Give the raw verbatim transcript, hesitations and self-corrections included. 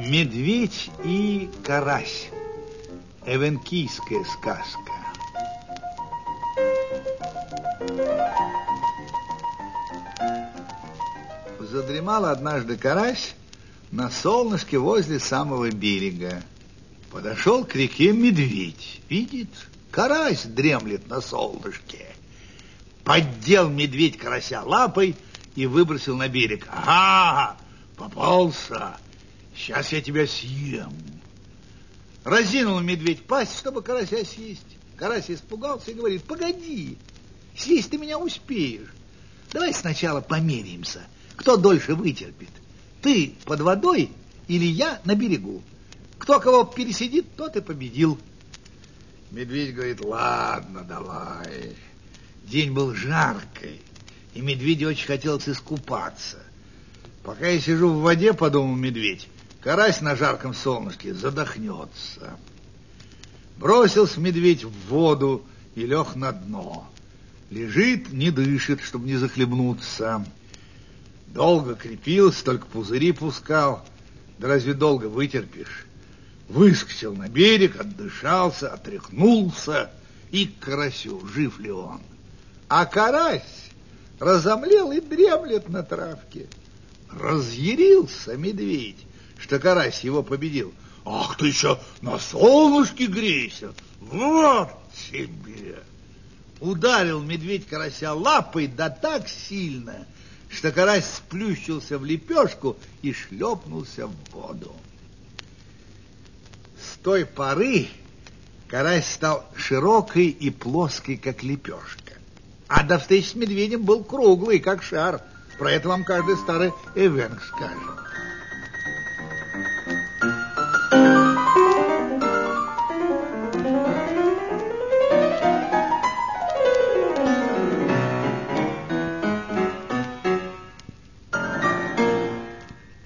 Медведь и карась. Эвенкийская сказка. Задремал однажды карась на солнышке возле самого берега. Подошел к реке медведь. Видит, карась дремлет на солнышке. Поддел медведь карася лапой и выбросил на берег. Ага, попался. Сейчас я тебя съем. Разинул медведь пасть, чтобы карася съесть. Карась испугался и говорит: погоди, съесть ты меня успеешь. Давай сначала померяемся, кто дольше вытерпит. Ты под водой или я на берегу? Кто кого пересидит, тот и победил. Медведь говорит: ладно, давай. День был жаркий, и медведю очень хотелось искупаться. Пока я сижу в воде, подумал медведь, карась на жарком солнышке задохнется. Бросился медведь в воду и лег на дно. Лежит, не дышит, чтобы не захлебнуться. Долго крепился, только пузыри пускал. Да разве долго вытерпишь? Выскочил на берег, отдышался, отряхнулся и к карасю, жив ли он. А карась разомлел и дремлет на травке. Разъярился медведь, что карась его победил. Ах, ты еще на солнышке грейся, вот тебе! Ударил медведь карася лапой, да так сильно, что карась сплющился в лепешку и шлепнулся в воду. С той поры карась стал широкой и плоской, как лепешка. А до встречи с медведем был круглый, как шар. Про это вам каждый старый эвенк скажет.